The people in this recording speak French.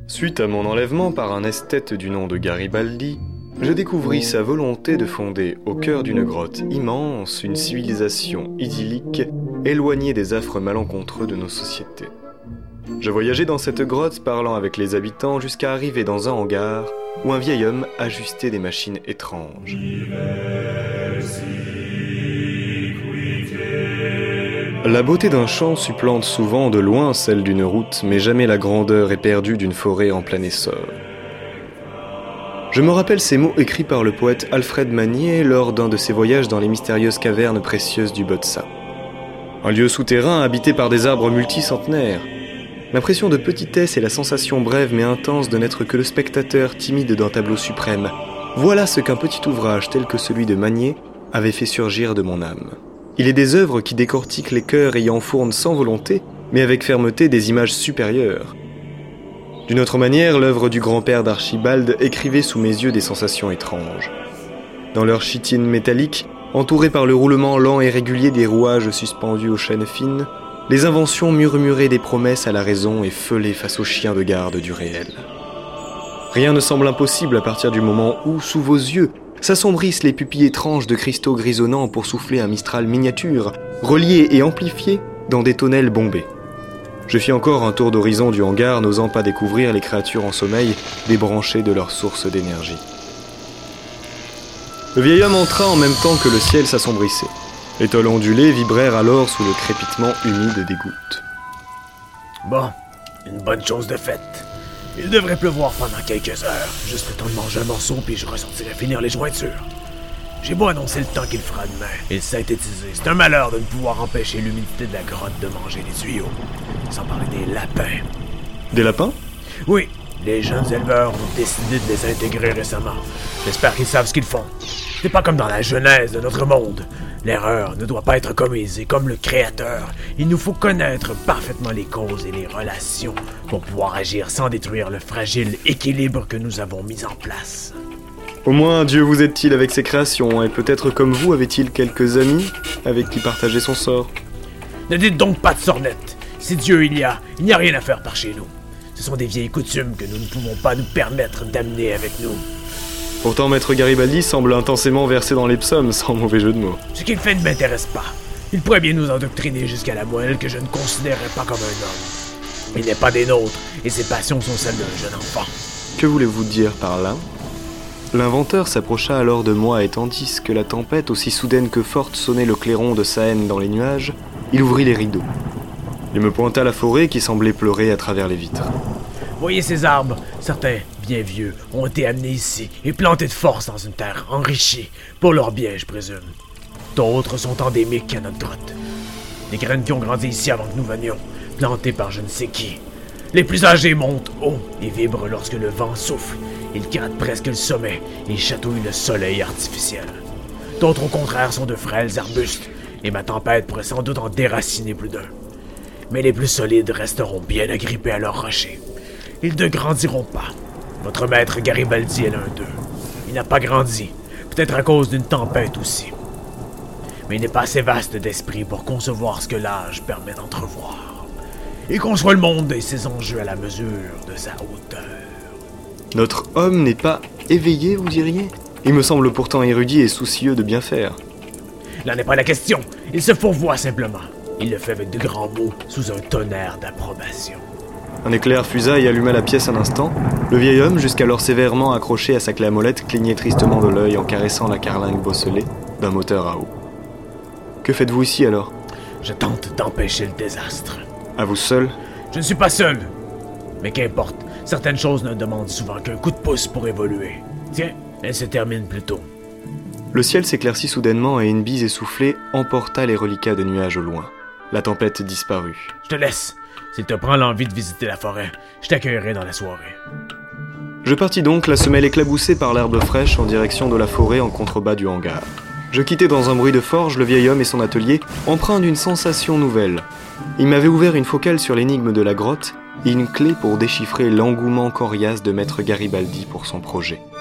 Suite à mon enlèvement par un esthète du nom de Garibaldi, je découvris sa volonté de fonder au cœur d'une grotte immense une civilisation idyllique éloignée des affres malencontreux de nos sociétés. Je voyageais dans cette grotte parlant avec les habitants jusqu'à arriver dans un hangar où un vieil homme ajustait des machines étranges. La beauté d'un champ supplante souvent de loin celle d'une route, mais jamais la grandeur éperdue d'une forêt en plein essor. Je me rappelle ces mots écrits par le poète Alfred Magnier lors d'un de ses voyages dans les mystérieuses cavernes précieuses du Botsa. Un lieu souterrain habité par des arbres multicentenaires. L'impression de petitesse et la sensation brève mais intense de n'être que le spectateur timide d'un tableau suprême. Voilà ce qu'un petit ouvrage tel que celui de Magnier avait fait surgir de mon âme. Il est des œuvres qui décortiquent les cœurs et y enfournent sans volonté, mais avec fermeté des images supérieures. D'une autre manière, l'œuvre du grand-père d'Archibald écrivait sous mes yeux des sensations étranges. Dans leur chitine métallique, entourée par le roulement lent et régulier des rouages suspendus aux chaînes fines, les inventions murmuraient des promesses à la raison et feulaient face aux chiens de garde du réel. Rien ne semble impossible à partir du moment où, sous vos yeux, s'assombrissent les pupilles étranges de cristaux grisonnants pour souffler un mistral miniature, relié et amplifié dans des tonnelles bombés. Je fis encore un tour d'horizon du hangar, n'osant pas découvrir les créatures en sommeil, débranchées de leur source d'énergie. Le vieil homme entra en même temps que le ciel s'assombrissait. Les tôles ondulées vibrèrent alors sous le crépitement humide des gouttes. Bon, une bonne chose de faite. Il devrait pleuvoir pendant quelques heures. Juste le temps de manger un morceau, puis je ressortirai finir les jointures. J'ai beau annoncer le temps qu'il fera demain et le synthétiser. C'est un malheur de ne pouvoir empêcher l'humidité de la grotte de manger des tuyaux. Sans parler des lapins. Des lapins? Oui, les jeunes éleveurs ont décidé de les intégrer récemment. J'espère qu'ils savent ce qu'ils font. C'est pas comme dans la genèse de notre monde. L'erreur ne doit pas être commise, et comme le créateur, il nous faut connaître parfaitement les causes et les relations pour pouvoir agir sans détruire le fragile équilibre que nous avons mis en place. Au moins, Dieu vous aide-t-il avec ses créations, et peut-être comme vous avait-il quelques amis avec qui partager son sort. Ne dites donc pas de sornettes. Si Dieu il n'y a rien à faire par chez nous. Ce sont des vieilles coutumes que nous ne pouvons pas nous permettre d'amener avec nous. Pourtant, Maître Garibaldi semble intensément versé dans les psaumes, sans mauvais jeu de mots. Ce qu'il fait ne m'intéresse pas. Il pourrait bien nous endoctriner jusqu'à la moelle que je ne considérerais pas comme un homme. Il n'est pas des nôtres, et ses passions sont celles d'un jeune enfant. Que voulez-vous dire par là? L'inventeur s'approcha alors de moi, et tandis que la tempête, aussi soudaine que forte, sonnait le clairon de sa haine dans les nuages, il ouvrit les rideaux. Il me pointa la forêt qui semblait pleurer à travers les vitres. Voyez ces arbres, certains, bien vieux, ont été amenés ici et plantés de force dans une terre enrichie, pour leur bien, je présume. D'autres sont endémiques à notre grotte. Des graines qui ont grandi ici avant que nous venions, plantées par je ne sais qui. Les plus âgés montent haut et vibrent lorsque le vent souffle. Ils grattent presque le sommet et chatouillent le soleil artificiel. D'autres, au contraire, sont de frêles arbustes, et ma tempête pourrait sans doute en déraciner plus d'un. Mais les plus solides resteront bien agrippés à leurs rochers. Ils ne grandiront pas. Votre maître Garibaldi est l'un d'eux. Il n'a pas grandi, peut-être à cause d'une tempête aussi. Mais il n'est pas assez vaste d'esprit pour concevoir ce que l'âge permet d'entrevoir. Il conçoit le monde et ses enjeux à la mesure de sa hauteur. Notre homme n'est pas éveillé, vous diriez? Il me semble pourtant érudit et soucieux de bien faire. Là n'est pas la question. Il se fourvoie simplement. Il le fait avec de grands mots, sous un tonnerre d'approbation. Un éclair fusa et alluma la pièce un instant. Le vieil homme, jusqu'alors sévèrement accroché à sa clé à molette, clignait tristement de l'œil en caressant la carlingue bosselée d'un moteur à eau. Que faites-vous ici alors? Je tente d'empêcher le désastre. À vous seul? Je ne suis pas seul. Mais qu'importe, certaines choses ne demandent souvent qu'un coup de pouce pour évoluer. Tiens, elle se termine plus tôt. Le ciel s'éclaircit soudainement et une bise essoufflée emporta les reliquats des nuages au loin. La tempête disparut. Je te laisse. S'il te prend l'envie de visiter la forêt, je t'accueillerai dans la soirée. Je partis donc, la semelle éclaboussée par l'herbe fraîche, en direction de la forêt en contrebas du hangar. Je quittai dans un bruit de forge le vieil homme et son atelier, empreint d'une sensation nouvelle. Il m'avait ouvert une focale sur l'énigme de la grotte et une clé pour déchiffrer l'engouement coriace de Maître Garibaldi pour son projet.